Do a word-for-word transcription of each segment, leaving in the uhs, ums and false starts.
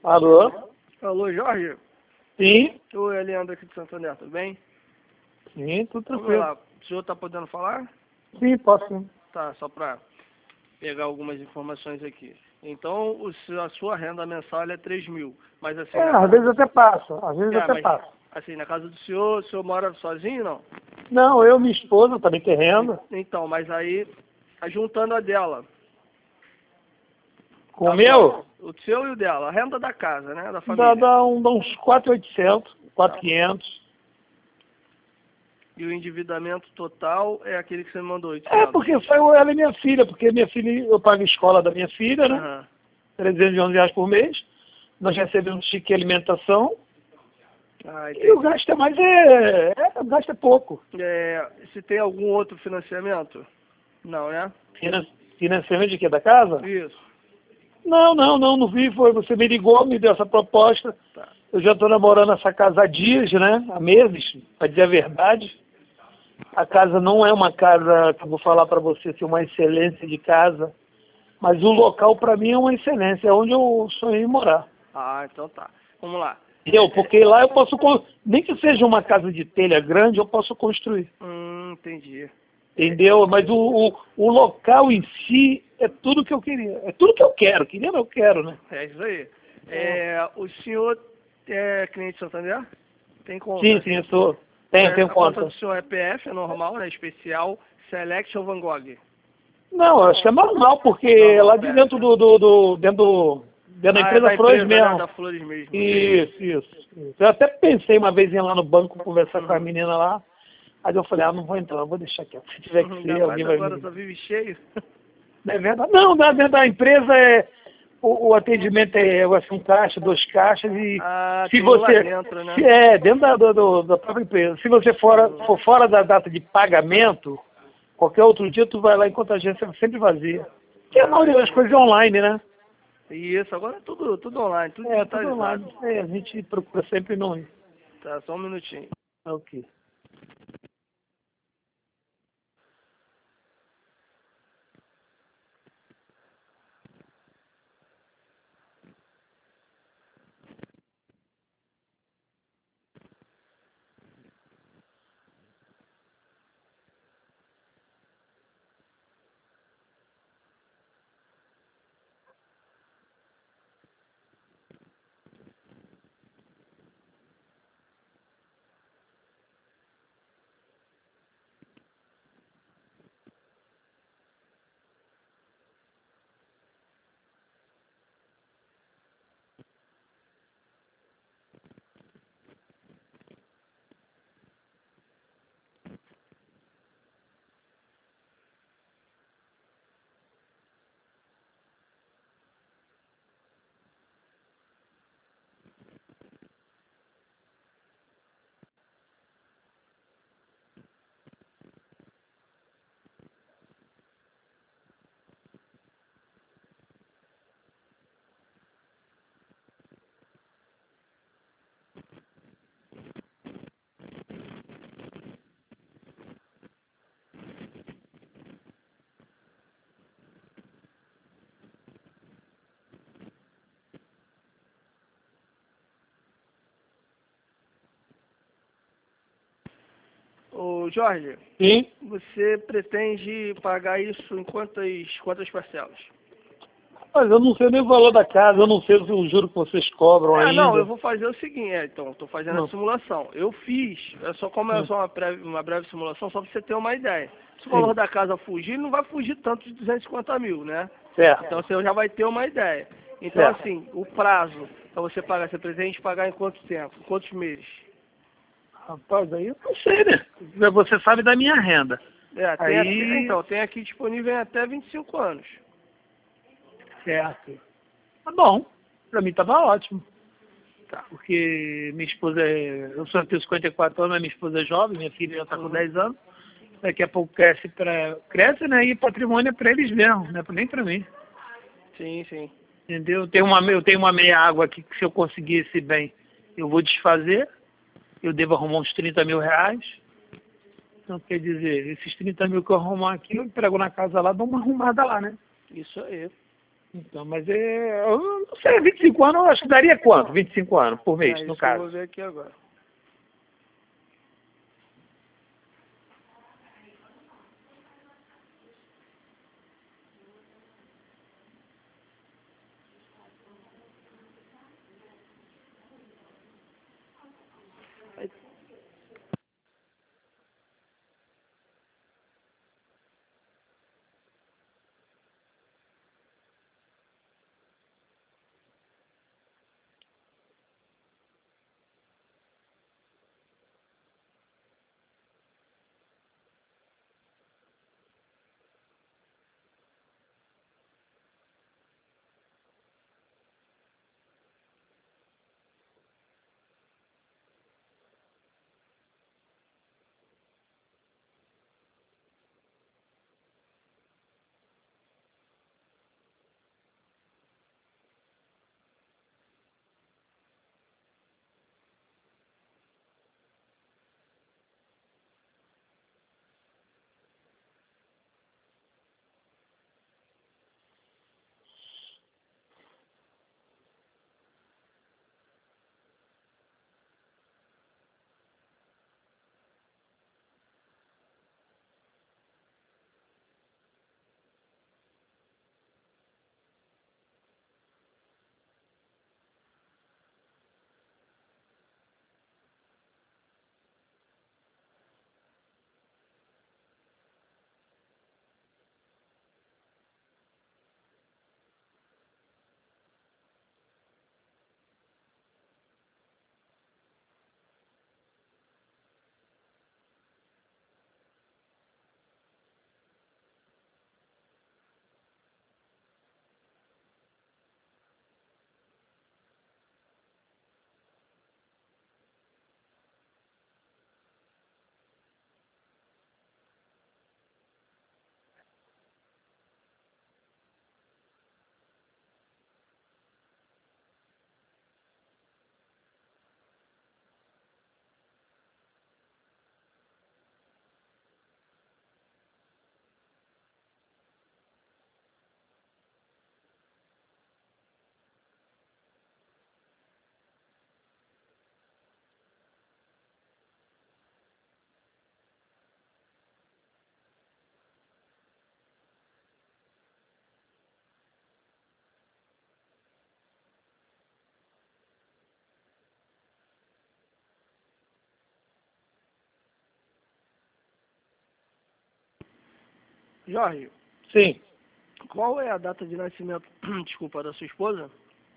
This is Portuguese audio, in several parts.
Alô? Alô, Jorge? Sim? Oi, é Leandro aqui de Santander, tudo bem? Sim, tudo Vamos tranquilo. lá, o senhor está podendo falar? Sim, posso sim. Tá, só para pegar algumas informações aqui. Então, o seu- a sua renda mensal ela é três mil, mas assim, É, na às casa vezes do, até passa, às vezes é, até mas, passa. assim, na casa do senhor, o senhor mora sozinho, não? Não, eu e minha esposa também tem renda. Então, mas aí, tá juntando a dela, Com o agora, meu, o seu e o dela, a renda da casa, né, da dá, família. dá, um, dá uns quatro mil e oitocentos, quatro mil e quinhentos. E o endividamento total é aquele que você me mandou, É, oitocentos. porque foi ela e minha filha, porque minha filha, eu pago a escola da minha filha, né? Aham. trezentos e onze reais por mês. Nós recebemos chique alimentação. Ah, E o entendi. gasto é mais, é, é, o gasto é pouco. É, se tem algum outro financiamento? Não, né? Finan- Financiamento de quê? Da casa? Isso. Não, não, não, não vi, foi, você me ligou, me deu essa proposta. Tá. Eu já estou namorando essa casa há dias, né? Há meses, para dizer a verdade. A casa não é uma casa, que eu vou falar para você, assim, uma excelência de casa. Mas o local, para mim, é uma excelência. É onde eu sonhei morar. Ah, então tá. Vamos lá. Entendeu? Porque lá eu posso, con- nem que seja uma casa de telha grande, eu posso construir. Hum, entendi. Entendeu? Mas o, o, o local em si é tudo que eu queria. É tudo que eu quero. Queria, não eu quero, né? É isso aí. É, o senhor é cliente de Santander? Tem Sim, conta? sim, eu sou. Tenho, É, tenho a conta conta. do senhor é P F, é normal, né? Especial, Select ou Van Gogh? Não, eu acho que é normal, porque é Normal, lá de P F, dentro né? do, do, do- dentro, do- dentro da Ah, é empresa da Flores empresa, né? mesmo. Da Flores mesmo. Isso, isso, isso. Eu até pensei uma vez em ir lá no banco conversar com a Uhum. menina lá. Aí eu falei, ah, não vou entrar, eu vou deixar quieto. Se tiver que Ainda ser, mais alguém vai me agora só ligar. vive cheio. Não é verdade? Não, da- dentro da empresa é, o, o atendimento é assim, um caixa, dois caixas e Ah, se tem um lá você, dentro, né? se é dentro da, do, do- da própria empresa, se você fora, Uhum. for fora da data de pagamento, qualquer outro dia tu vai lá enquanto a agência é sempre vazia. Que a Ah, maioria das coisas é online, né? isso, agora é tudo, tudo online, tudo É, tudo digitalizado. online. É, a gente procura sempre não ir. Tá, só um minutinho. Ok. Ô, Jorge, Sim. você pretende pagar isso em quantas, quantas parcelas? Mas eu não sei nem o valor da casa, eu não sei o juro que vocês cobram É, não, eu ainda. vou fazer o seguinte, é, então, estou fazendo a Não. simulação. Eu fiz, é só como é Hum, só uma breve, uma breve simulação, só para você ter uma ideia. Se o valor Sim. da casa fugir, ele não vai fugir tanto de duzentos e cinquenta mil, né? Então Certo. você já vai ter uma ideia. Então, Certo. assim, o prazo para você pagar, você pretende pagar em quanto tempo? Em quantos meses? Rapaz, aí eu não sei, né? Você sabe da minha renda. É, tem até, Aí, então, tem aqui disponível em até vinte e cinco anos. certo. Tá bom. Pra mim tava ótimo. Tá. Porque minha esposa é. Eu só tenho cinquenta e quatro anos, mas minha esposa é jovem, minha filha já tá com Uhum. dez anos. Daqui a pouco cresce pra. Cresce, né? E patrimônio é pra eles mesmo, né? Nem pra mim. Sim, sim. Entendeu? Eu tenho uma, eu tenho uma meia água aqui que se eu conseguir esse bem, eu vou desfazer. Eu devo arrumar uns trinta mil reais. Então, quer dizer, esses trinta mil que eu arrumar aqui, eu entrego na casa lá, dou uma arrumada lá, né? Isso aí. Então, mas é... eu não sei, vinte e cinco anos, eu acho que daria quanto? vinte e cinco anos por mês, É no isso que eu caso. vou ver aqui agora. Aí, Jorge, Sim. qual é a data de nascimento, desculpa, da sua esposa?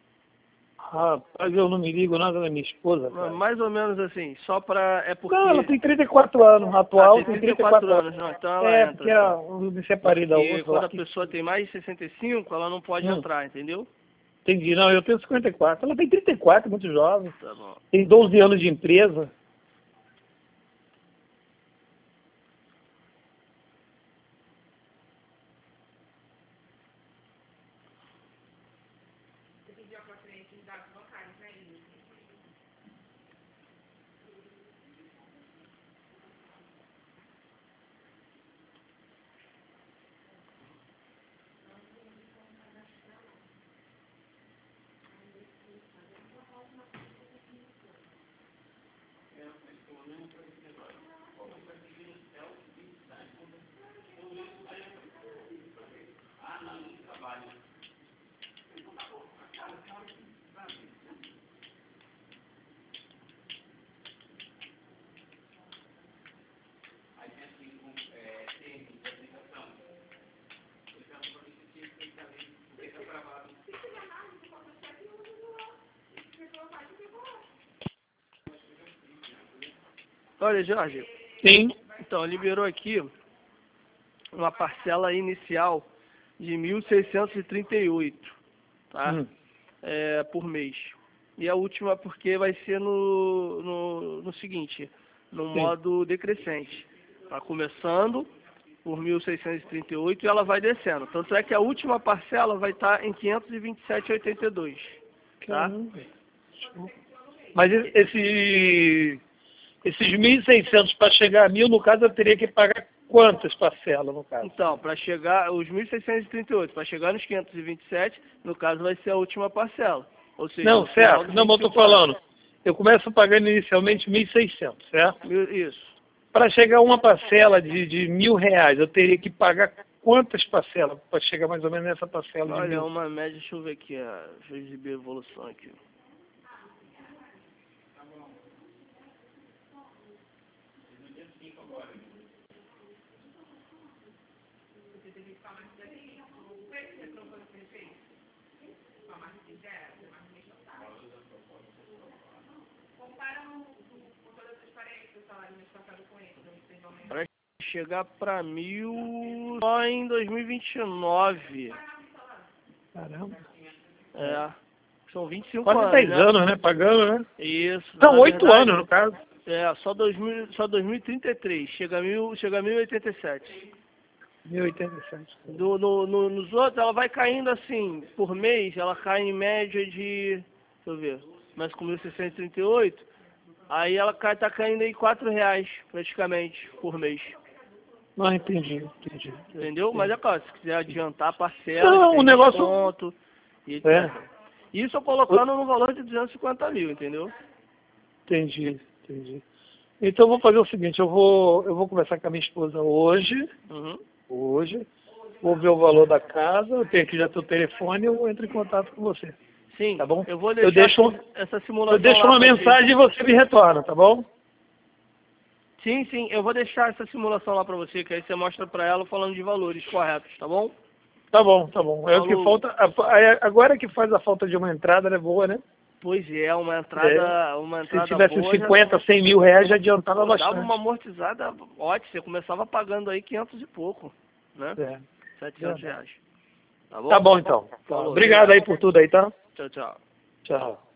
Rapaz, eu não me ligo nada da minha esposa, cara. Mais ou menos assim, só pra... É porque... Não, ela tem trinta e quatro anos, atual Ah, tem tem trinta e trinta e quatro quatro anos, anos. não, então ela É, entra. porque eu me separei da Porque outra quando lá. a pessoa tem mais de sessenta e cinco, ela não pode Hum. entrar, entendeu? Entendi, não, eu tenho cinquenta e quatro. Ela tem trinta e quatro, muito jovem. Tá bom. Tem doze anos de empresa. Olha, Jorge, Sim. então liberou aqui uma parcela inicial de mil seiscentos e trinta e oito, tá? Hum. É, por mês. E a última porque vai ser no, no, no seguinte, no Sim. modo decrescente. Tá começando por mil seiscentos e trinta e oito e ela vai descendo. Tanto é que a última parcela vai estar em quinhentos e vinte e sete reais e oitenta e dois, tá? Caramba. Mas esse, esses mil e seiscentos para chegar a mil, no caso, eu teria que pagar quantas parcelas, no caso? Então, para chegar, os mil seiscentos e trinta e oito, para chegar nos quinhentos e vinte e sete, no caso vai ser a última parcela. Ou seja, Não, no final certo. dos Não, mas eu vinte e estou cinco anos. falando. Eu começo pagando inicialmente mil e seiscentos, certo? Mil- Isso. Para chegar a uma parcela de, de mil reais, eu teria que pagar quantas parcelas para chegar mais ou menos nessa parcela de Olha, mil? uma média, deixa eu ver aqui, ah, deixa eu exibir a evolução aqui. Para chegar para mil só em dois mil e vinte e nove. Caramba. É. São vinte e cinco Quase anos, dez né? anos, né? Pagando, né? Isso. Não, na oito verdade, anos, no caso. É, só, dois mil, só dois mil e trinta e três. Chega a, mil, chega a mil e oitenta e sete. mil e oitenta e sete. Do, no, no, nos outros, ela vai caindo assim, por mês, ela cai em média de, deixa eu ver, mas com mil seiscentos e trinta e oito, aí ela cai, tá caindo aí quatro reais, praticamente, por mês. Não, entendi, entendi. Entendeu? Mas é claro, se quiser adiantar a parcela, Não, tem o negócio... desconto, e etcétera. É. Isso eu colocando no valor de duzentos e cinquenta mil, entendeu? Entendi, entendi. Então eu vou fazer o seguinte, eu vou, eu vou conversar com a minha esposa hoje, Uhum. hoje, vou ver o valor da casa, eu tenho aqui já teu telefone, eu entro em contato com você. Sim, Tá bom? eu vou Eu deixar deixo, essa simulação eu deixo lá uma pra ti. mensagem e você me retorna, tá bom? Sim, sim, eu vou deixar essa simulação lá pra você, que aí você mostra pra ela falando de valores corretos, tá bom? Tá bom, tá bom. É o que Falou. falta, a- agora que faz a falta de uma entrada, é boa, né? Pois é, uma entrada, uma Se entrada tivesse boa, cinquenta, cem mil reais, já adiantava já dava bastante. uma amortizada ótima, você começava pagando aí quinhentos e pouco, né? É. setecentos reais. Tá bom? Tá bom, então. Tá. Falou, Obrigado aí por tudo aí, tá? Tchau, tchau. Tchau.